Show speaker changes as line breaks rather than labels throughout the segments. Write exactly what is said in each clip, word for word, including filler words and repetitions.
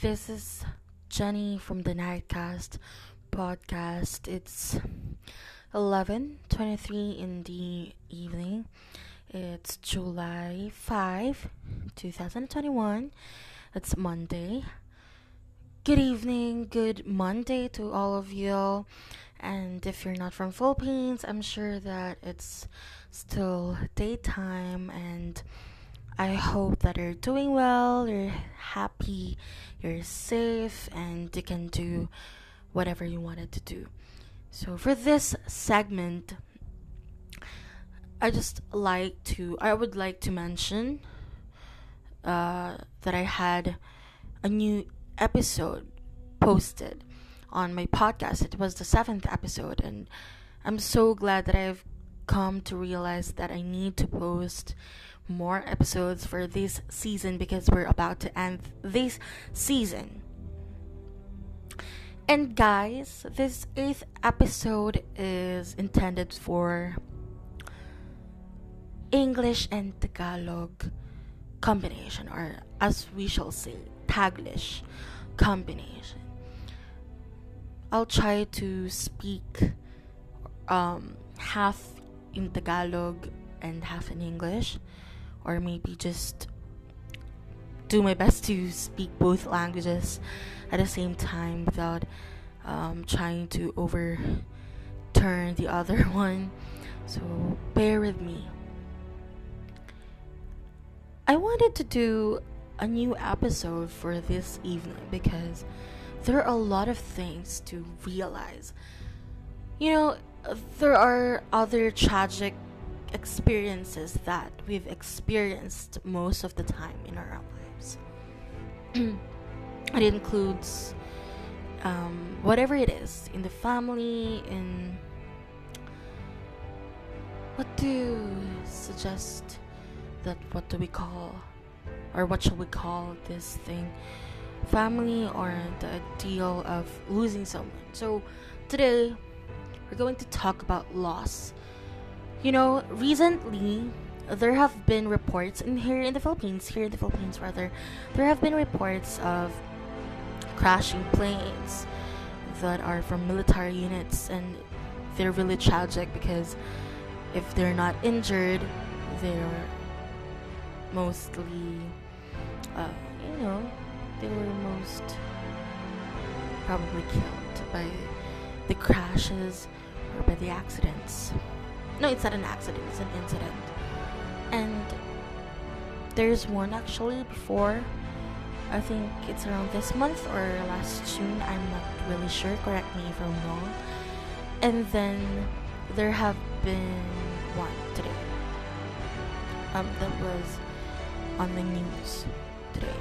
This is Jenny from the Nightcast podcast. It's eleven twenty-three in the evening. It's July fifth, twenty twenty-one. It's Monday. Good evening, good Monday to all of you. And if you're not from Philippines, I'm sure that it's still daytime, and I hope that you're doing well, you're happy, you're safe, and you can do whatever you wanted to do. So for this segment, I just like to I would like to mention uh, that I had a new episode posted on my podcast. It was the seventh episode, and I'm so glad that I've come to realize that I need to post more episodes for this season because we're about to end this season. And guys, this eighth episode is intended for English and Tagalog combination, or as we shall say, Taglish combination. I'll try to speak um, half in Tagalog and half in English, or maybe just do my best to speak both languages at the same time without um, trying to overturn the other one. So bear with me. I wanted to do a new episode for this evening because there are a lot of things to realize. You know, there are other tragic experiences that we've experienced most of the time in our lives. It includes um, whatever it is in the family, in what do you suggest that what do we call, or what shall we call this thing, family, or the deal of losing someone. So today we're going to talk about loss. You know, recently there have been reports in here in the Philippines, here in the Philippines rather, there have been reports of crashing planes that are from military units, and they're really tragic because if they're not injured, they're mostly, uh, you know, they were most probably killed by the crashes or by the accidents. No, it's not an accident, it's an incident. And there's one actually before, I think it's around this month or last June, I'm not really sure, correct me if I'm wrong. And then there have been one today um, that was on the news today.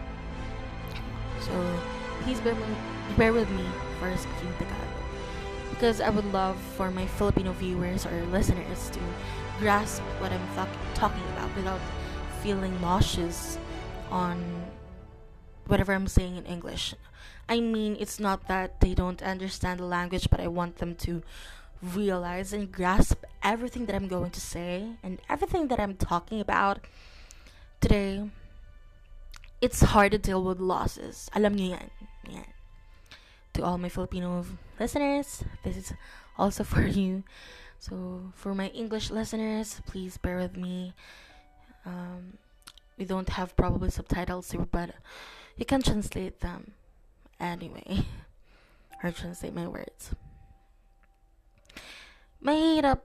So please bear, bear with me for speaking Tagalog, because I would love for my Filipino viewers or listeners to grasp what I'm th- talking about without feeling nauseous on whatever I'm saying in English. I mean, it's not that they don't understand the language, but I want them to realize and grasp everything that I'm going to say and everything that I'm talking about today. It's hard to deal with losses. Alam niyo yan. Yan. To all my Filipino listeners, this is also for you. So for my English listeners, please bear with me. Um, we don't have probably subtitles here, but you can translate them anyway, or translate my words. Mahirap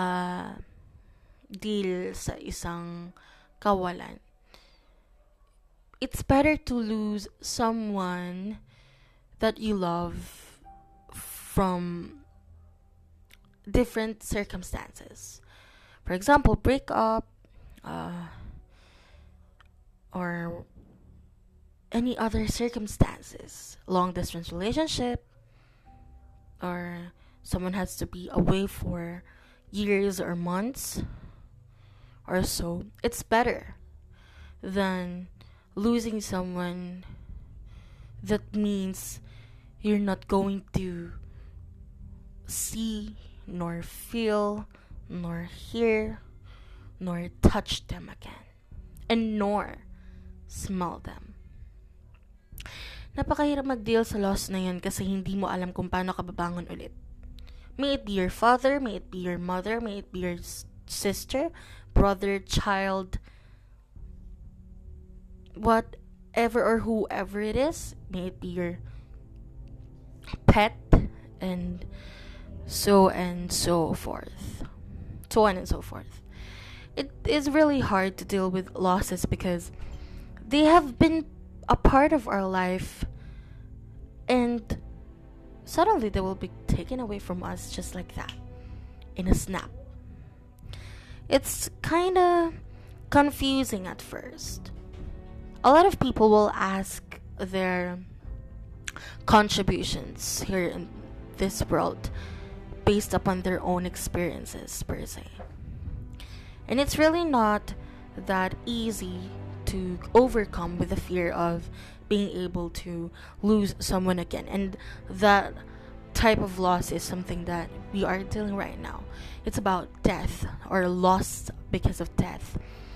maka-deal sa isang kawalan. It's better to lose someone that you love from different circumstances. For example, breakup, uh, or any other circumstances, long distance relationship, or someone has to be away for years or months or so. It's better than losing someone that means you're not going to see, nor feel, nor hear, nor touch them again, and nor smell them. napakahirap mag-deal sa loss na yun kasi hindi mo alam kung paano ka babangon ulit. May it be your father, may it be your mother, may it be your s- sister, brother, child, whatever or whoever it is, may it be your pet, and so and so forth. So on and so forth. It is really hard to deal with losses because they have been a part of our life and suddenly they will be taken away from us just like that, in a snap. It's kind of confusing at first. A lot of people will ask their contributions here in this world based upon their own experiences, per se. And it's really not that easy to overcome with the fear of being able to lose someone again. And that type of loss is something that we are dealing right now. It's about death or loss because of death.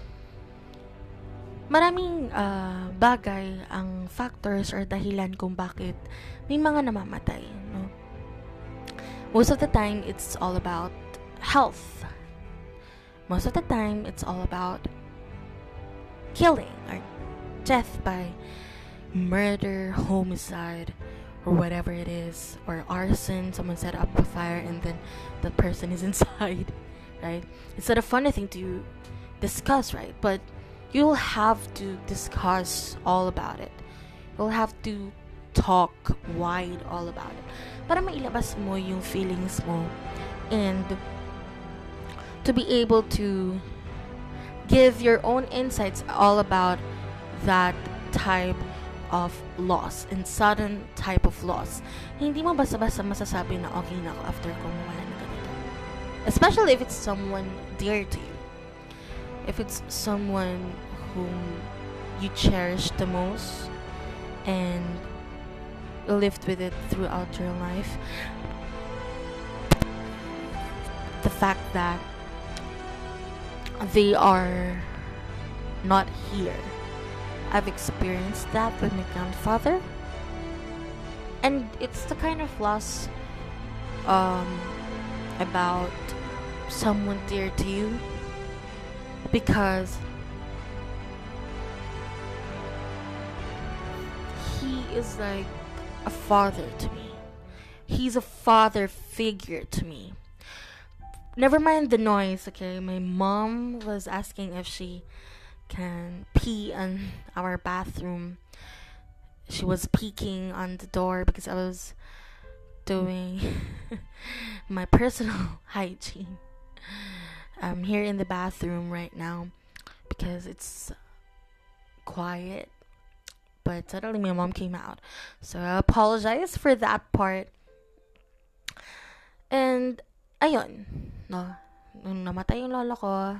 Maraming uh, bagay ang factors or dahilan kung bakit may mga namamatay, no? Most of the time, it's all about health. Most of the time, it's all about killing or death by murder, homicide, or whatever it is, or arson. Someone set up a fire and then the person is inside, right? It's not a funny thing to discuss, right? But you'll have to discuss all about it. You'll have to talk wide all about it para mailabas mo yung feelings mo and to be able to give your own insights all about that type of loss and sudden type of loss. Hindi mo basta-basta masasabi na okay na ako after kung wala na ganito. Especially if it's someone dear to you. If it's someone whom you cherish the most and lived with it throughout your life. The fact that they are not here. I've experienced that with my grandfather. And it's the kind of loss um, about someone dear to you because he is like a father to me. He's a father figure to me. Never mind the noise, okay? My mom was asking if she can pee in our bathroom. She was peeking on the door because I was doing my personal hygiene. I'm here in the bathroom right now because it's quiet. But suddenly my mom came out. So I apologize for that part. And, ayun. No, nung namatay yung lola ko,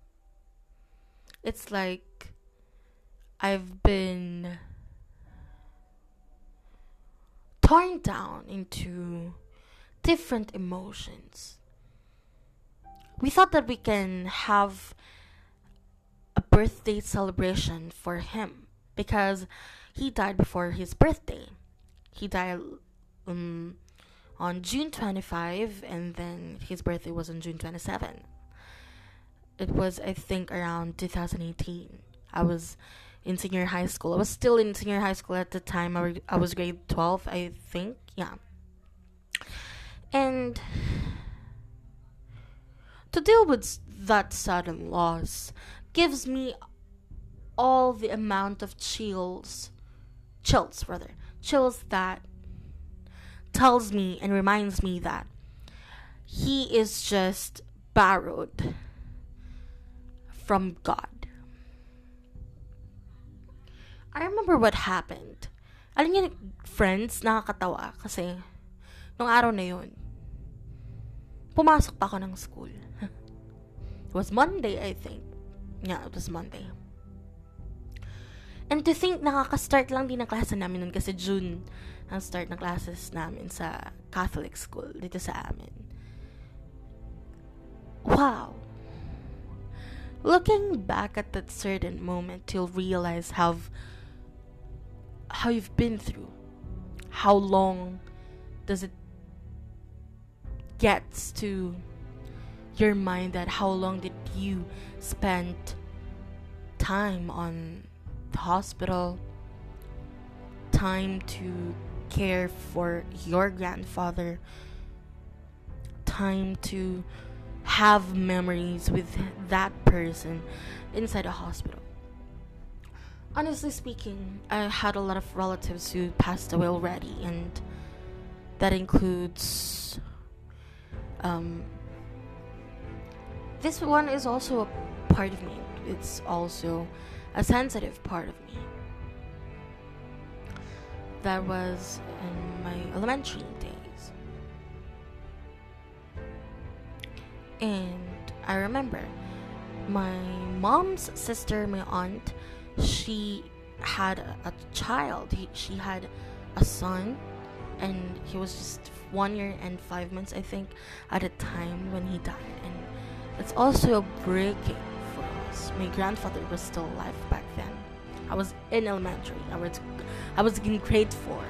it's like I've been torn down into different emotions. We thought that we can have a birthday celebration for him because he died before his birthday. He died um, on June twenty-fifth, and then his birthday was on June twenty-seventh. It was, I think, around two thousand eighteen. I was in senior high school. I was still in senior high school at the time. I, re- I was grade twelve, I think. Yeah. And to deal with that sudden loss gives me all the amount of chills, chills rather, chills that tells me and reminds me that he is just borrowed from God. I remember what happened. Alam niyo, friends, nakakatawa kasi nung araw na yun, pumasok pa ako ng school. It was Monday, I think. Yeah, it was Monday. And to think, nakaka-start lang din ang klase namin nun kasi June ang start ng classes namin sa Catholic school dito sa amin. Wow! Looking back at that certain moment, you'll realize how how you've been through. How long does it gets to your mind that how long did you spend time on the hospital, time to care for your grandfather, time to have memories with that person inside a hospital. Honestly speaking, I had a lot of relatives who passed away already, and that includes um this one is also a part of me. It's also a sensitive part of me. That was in my elementary days. And I remember my mom's sister, my aunt, she had a, a child. He, she had a son, and he was just one year and five months, I think, at a time when he died. And it's also a breaking for us. My grandfather was still alive back then. I was in elementary. I was, I was in grade four.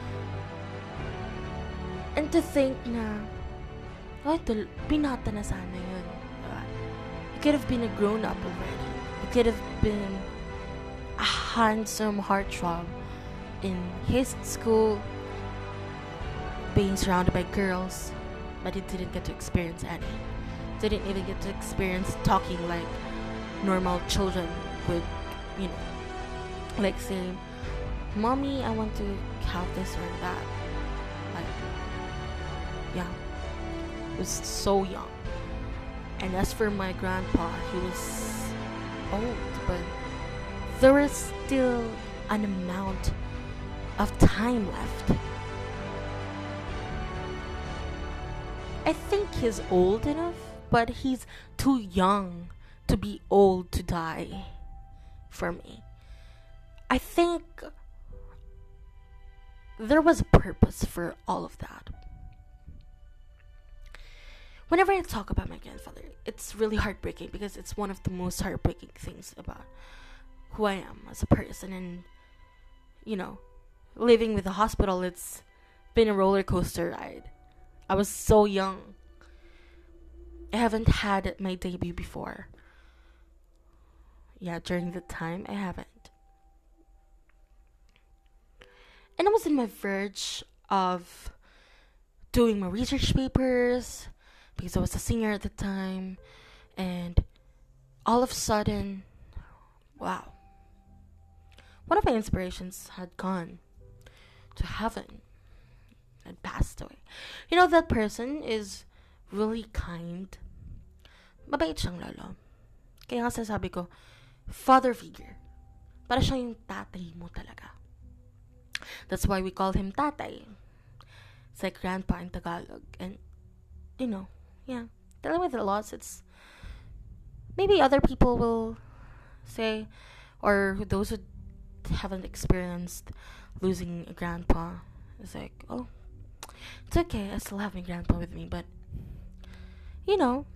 And to think na, oh, tul- binata na sana yun. Diba? He could have been a grown-up already. He could have been a handsome heartthrob in his school, being surrounded by girls, but he didn't get to experience any. Didn't even get to experience talking like normal children would, you know, like saying, "Mommy, I want to have this or that." Like, yeah, he was so young. And as for my grandpa, he was old, but there was still an amount of time left. I think he's old enough, but he's too young to be old to die for me. I think there was a purpose for all of that. Whenever I talk about my grandfather, it's really heartbreaking because it's one of the most heartbreaking things about who I am as a person. And, you know, living with the hospital, it's been a roller coaster ride. I was so young. I haven't had my debut before. Yeah, during the time, I haven't. And I was in my verge of doing my research papers because I was a senior at the time. And all of a sudden, wow, one of my inspirations had gone to heaven and passed away. You know, that person is really kind. Mabait siyang lolo. Kaya nga sasabi ko, father figure. Para siya yung tatay mo talaga. That's why we call him tatay. It's like grandpa in Tagalog. And, you know, yeah, dealing with the loss, it's maybe other people will say, or those who haven't experienced losing a grandpa, it's like, oh, it's okay, I still have my grandpa with me. But, you know,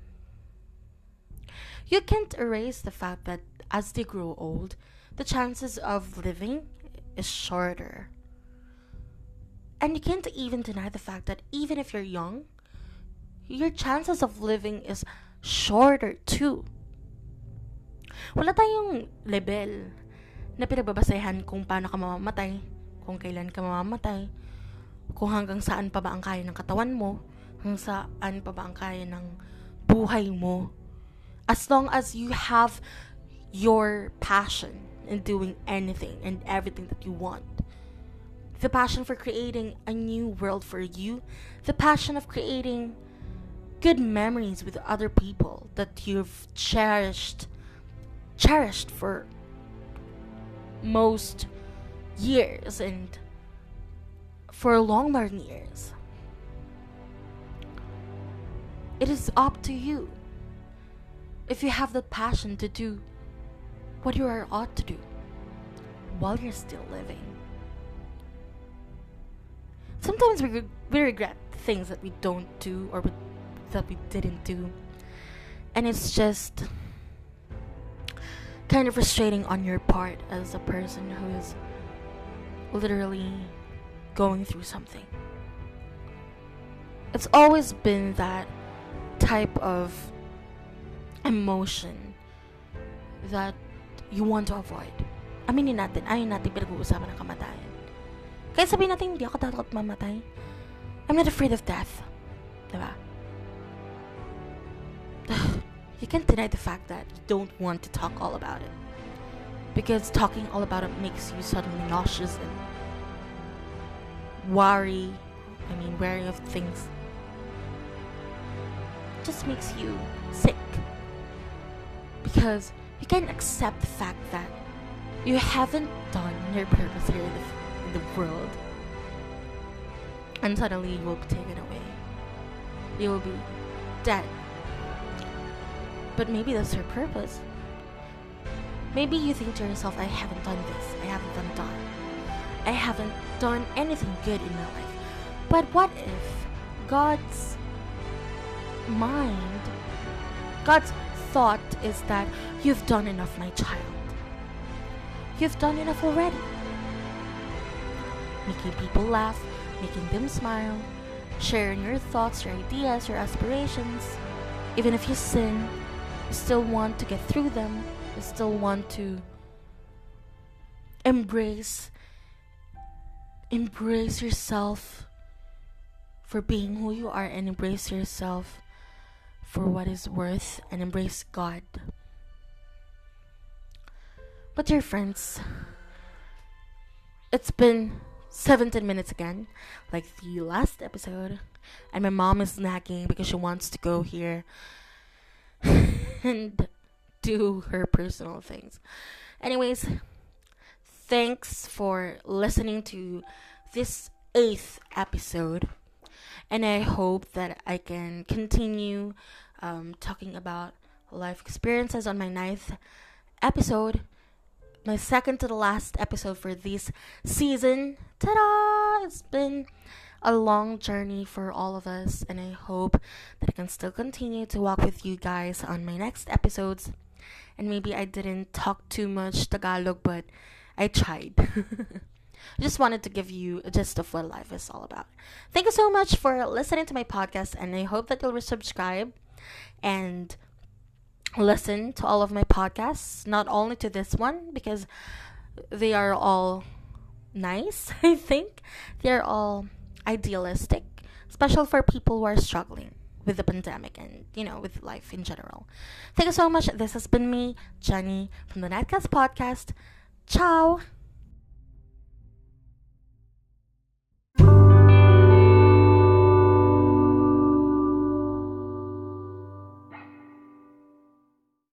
you can't erase the fact that as they grow old, the chances of living is shorter. And you can't even deny the fact that even if you're young, your chances of living is shorter too. Wala tayong level na pinagbabasehan kung paano ka mamamatay, kung kailan ka mamamatay, kung hanggang saan pa ba ang kaya ng katawan mo, hanggang saan pa ba ang kaya ng buhay mo. As long as you have your passion in doing anything and everything that you want. The passion for creating a new world for you. The passion of creating good memories with other people that you've cherished cherished for most years and for long, long years. It is up to you if you have the passion to do what you are ought to do while you're still living. Sometimes we, we regret things that we don't do or we, that we didn't do. And it's just kind of frustrating on your part as a person who's literally going through something. It's always been that type of emotion that you want to avoid. Aminin natin, ayaw natin pinag-uusapan ng kamatayan. Kaya sabihin natin, hindi ako takot mamatay. I'm not afraid of death. Diba? You can't deny the fact that you don't want to talk all about it. Because talking all about it makes you suddenly nauseous and worry, I mean, wary of things. It just makes you sick. Because you can't accept the fact that you haven't done your purpose here in the, in the world. And suddenly you will be taken away. You will be dead. But maybe that's your purpose. Maybe you think to yourself, I haven't done this, I haven't done that. I haven't done anything good in my life. But what if God's mind, God's thought is that you've done enough, my child. You've done enough already. Making people laugh, making them smile, sharing your thoughts, your ideas, your aspirations. Even if you sin, you still want to get through them. You still want to embrace embrace yourself for being who you are, and embrace yourself for what is worth, and embrace God. But dear friends, it's been seventeen minutes again, like the last episode, and my mom is nagging because she wants to go here and do her personal things. Anyways, thanks for listening to this eighth episode, and I hope that I can continue um, talking about life experiences on my ninth episode, my second to the last episode for this season. Ta-da! It's been a long journey for all of us, and I hope that I can still continue to walk with you guys on my next episodes. And maybe I didn't talk too much Tagalog, but I tried. I just wanted to give you a gist of what life is all about. Thank you so much for listening to my podcast, and I hope that you'll subscribe and listen to all of my podcasts, not only to this one, because they are all nice. I think they're all idealistic, special for people who are struggling with the pandemic and, you know, with life in general. Thank you so much. This has been me, Jenny, from the Nightcast Podcast. Ciao!